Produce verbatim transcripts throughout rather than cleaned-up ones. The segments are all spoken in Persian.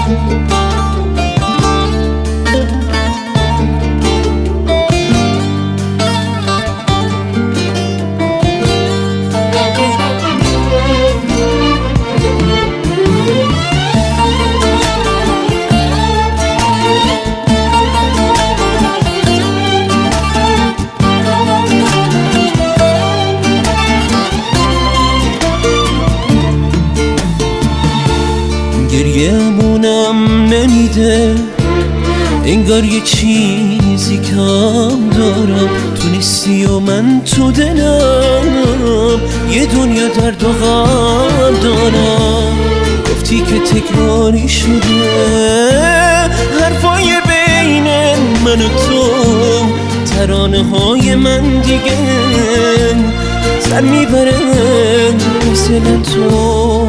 گریه‌مونم نمیده، انگار یه چیزی کم دارم. تو نیستی و من تو دلم، یه دنیا درد و غم دارم. گفتی که تکراری شده حرفای بین من و تو، ترانه های من دیگه سر میبره مثل تو.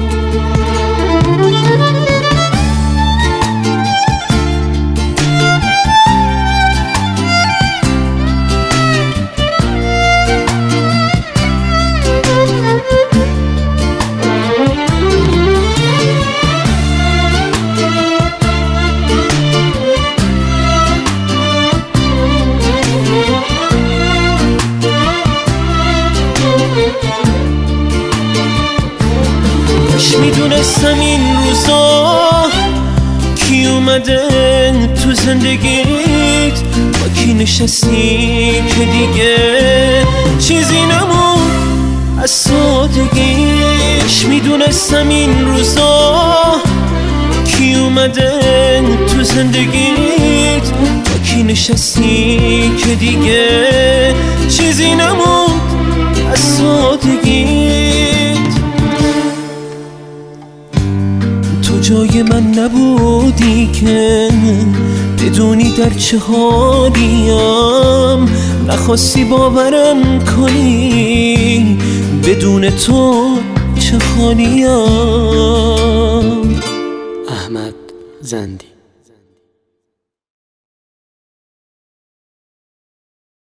میدونستم این روزا کی اومده تو زندگیت، با کی نشستی که دیگه چیزی نمون از سادگیش. میدونستم این روزا کی اومده تو زندگیت، با کی نشستی که دیگه چیزی نمون از سادگیت. تو جای من نبودی که بدونی در چه حالیم، نخواستی باورم کنی بدون تو چه خالیم. احمد زندی.